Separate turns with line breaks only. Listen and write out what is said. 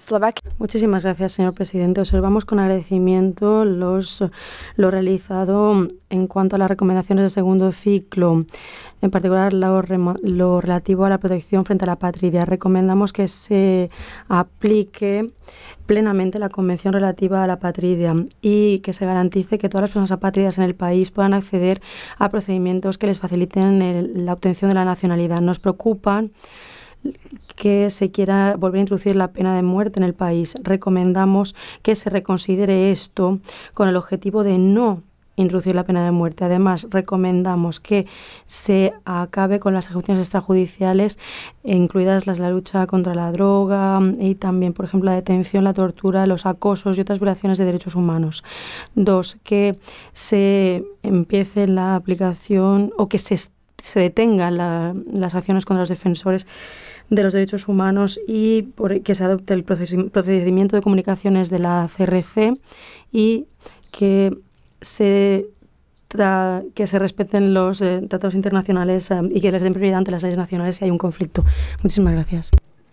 Muchísimas gracias, señor presidente. Observamos con agradecimiento lo realizado en cuanto a las recomendaciones del segundo ciclo, en particular lo relativo a la protección frente a la apatría. Recomendamos que se aplique plenamente la Convención relativa a la apatría y que se garantice que todas las personas apátridas en el país puedan acceder a procedimientos que les faciliten la obtención de la nacionalidad. Nos preocupan que se quiera volver a introducir la pena de muerte en el país. Recomendamos que se reconsidere esto con el objetivo de no introducir la pena de muerte. Además, recomendamos que se acabe con las ejecuciones extrajudiciales, incluidas las de la lucha contra la droga y también, por ejemplo, la detención, la tortura, los acosos y otras violaciones de derechos humanos. Dos, que se empiece la aplicación o que se detengan las acciones contra los defensores de los derechos humanos y que se adopte el procedimiento de comunicaciones de la CRC y que que se respeten los tratados internacionales y que les den prioridad ante las leyes nacionales si hay un conflicto. Muchísimas gracias.